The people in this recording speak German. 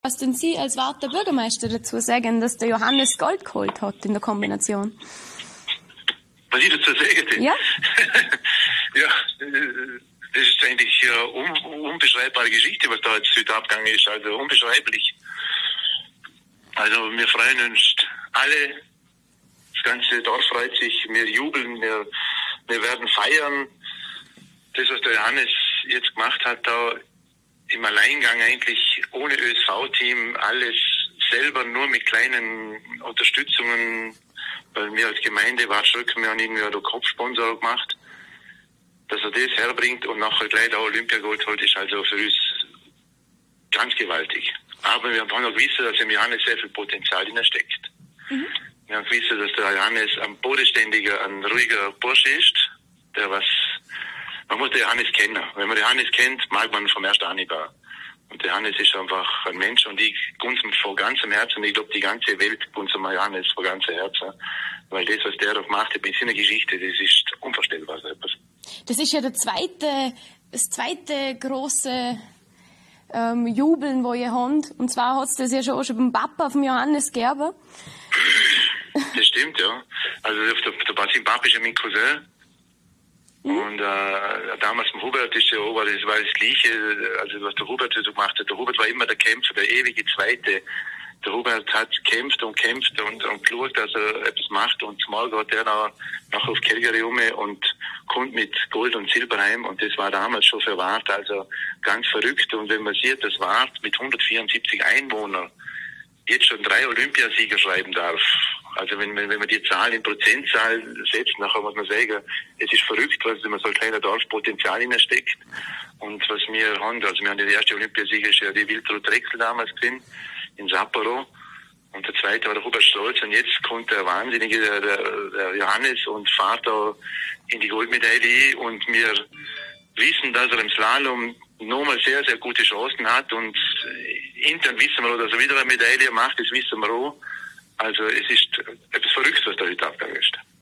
Was denn Sie als Warter Bürgermeister dazu sagen, dass der Johannes Gold geholt hat in der Kombination? Was ich dazu sage? Ja. Ja, das ist eigentlich eine unbeschreibbare Geschichte, was da jetzt heute abgegangen ist. Also unbeschreiblich. Also wir freuen uns alle. Das ganze Dorf freut sich. Wir jubeln. Wir werden feiern. Das, was der Johannes jetzt gemacht hat, da im Alleingang eigentlich ohne ÖSV-Team, alles selber nur mit kleinen Unterstützungen, weil wir als Gemeinde Watschrücken, wir haben irgendwie einen Kopfsponsor gemacht, dass er das herbringt und nachher gleich der Olympiagold holt, ist also für uns ganz gewaltig. Aber wir haben auch gewusst, dass im Johannes sehr viel Potenzial steckt. Mhm. Wir haben gewusst, dass der Johannes ein bodenständiger, ein ruhiger Bursche ist, man muss den Johannes kennen. Wenn man den Johannes kennt, mag man vom ersten Anhieb an. Und der Johannes ist einfach ein Mensch und ich gunst ihm von ganzem Herzen. Ich glaube, die ganze Welt gunst ihm Johannes von ganzem Herzen. Weil das, was der gemacht hat in seiner Geschichte, das ist unvorstellbar. Das ist ja das zweite große Jubeln, wo ihr habt. Und zwar hat es das ja schon beim Papa vom Johannes gegeben. Das stimmt, ja. Also der Basim Papa ist ja mein Cousin. Und damals mit Hubert das war das Gleiche, also was der Hubert so gemacht hat. Der Hubert war immer der Kämpfer, der ewige Zweite. Der Hubert hat gekämpft und geschaut, dass er etwas macht. Und zumal geht er nachher auf Calgary und kommt mit Gold und Silber heim. Und das war damals schon für Wart also ganz verrückt. Und wenn man sieht, dass Wart mit 174 Einwohnern jetzt schon 3 Olympiasieger schreiben darf. Also wenn man die Zahl in Prozentzahl setzt, nachher muss man sagen, es ist verrückt, was in so ein kleiner Dorf Potenzial steckt. Und was wir haben, also wir haben die erste Olympiasieger ist ja die Wiltrud Drechsel damals gewesen, in Sapporo. Und der zweite war der Hubert Stolz. Und jetzt kommt der Wahnsinnige, der Johannes, und fährt da in die Goldmedaille. Und wir wissen, dass er im Slalom nochmal sehr, sehr gute Chancen hat. Und intern wissen wir auch, dass er wieder eine Medaille macht, das wissen wir auch. Also es ist etwas Verrücktes, was da heute abgegangen ist.